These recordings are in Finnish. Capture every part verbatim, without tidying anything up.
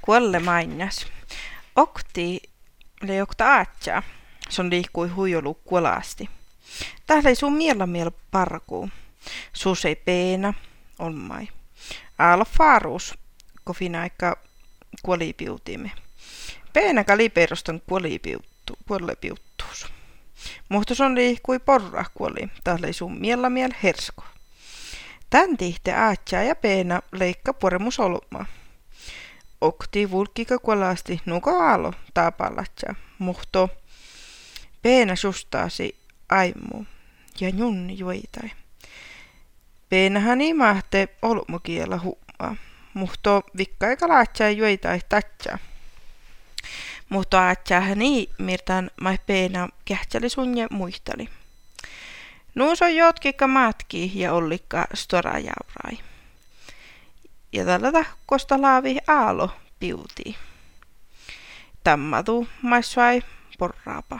Kuolle mainas. Okti leokta aatsa. Son liikkui huijolu kuolasti. Tähdä ei sun miellä miel parkuu. Suus ei peena, on mai. Aalo faarus, kofin aika kuolipiutimme. Peena kaliperoston kuolipiuttuus. Muhtus on liikkui porra kuoli. Tähdä ei sun miellä miel hersko. Tän tihte aatsa ja peena leikka puremus olma. Okti vulkika kuolasti nuko aalo taapalatsa. Muhto peena sustaasi aimu ja junni juitai. Peenahan imahte olmukiela hummaa. Muhto vikkaika laatsa juitai tatsa. Muhto aatsaahan ii mirtan mai peena kähtseli sunje muistali. Nuus on jotkikka matki ja ollikka storajaurai. Ja tällä tahkosta laavi aalo piutii. Tammatu maissai porraapa.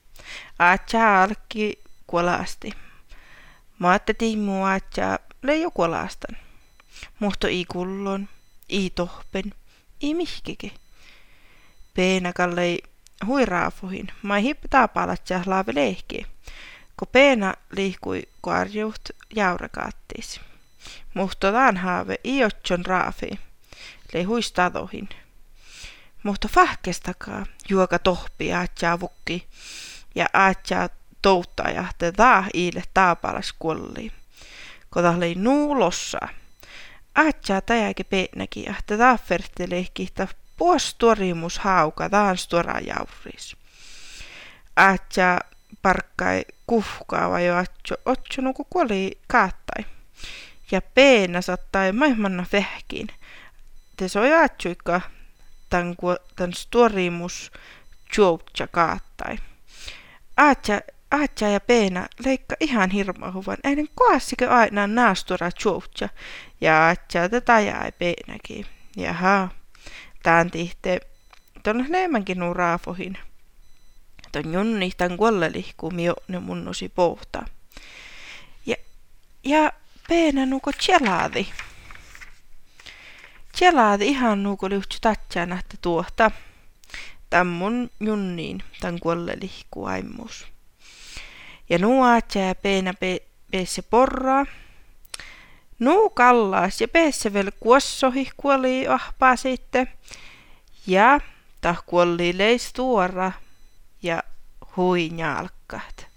Aatsa alki kuolasti. Maatte tiimu aatsa leijo kuolastan. Muhto ii kullon, ii tohpen, ii mihkike. Peenakallei huiraafuhin, mai hippi taapalatsa laavi lehki. Ko peena liikkui kuarjuht jaurakaattis. Muhto taan haave ii otson raafi, lei huistadohin. Muhto fahkestakaa juoka tohpi aatsa vukki. Ja aatsa touttaja te taa iille taapalas kuolli. Kota lei nuulossa. Aatsa tajake peenäki ja te taa fertilehkihtä puostorimus hauka taan stora jauris. Aatsa parkkai kuhkaava jo atso otso nuku kuoli kaattai. Ja peena sattai maailmanna vähkiin. Te soi aatsuikka tän, tän storimus juotsa kaattai. Aatsa, aatsa ja peena leikka ihan hirmahuvan. Äinen koassikö aina naastura juotsa. Ja aatsa tätä jäi peenäkin. Jaha, tän tihte tuonne enemmänkin nuu raafohin. Ton junni tän kuollelihku mio ne munnusi pohtaa. Ja, ja peena nuko tjelaadi. Tjelaadi ihan nuko liuhtsu tatsaa nähtä tuohta. Tän mun junniin tän kuollelihku aimus. Ja nuu aatsa ja peena pe, peesse porraa. Nuu kallaas ja peesse vielä kuossohi kuoli ahpaa sitten. Ja tah kuoli leis tuora ja hui njalkkaat.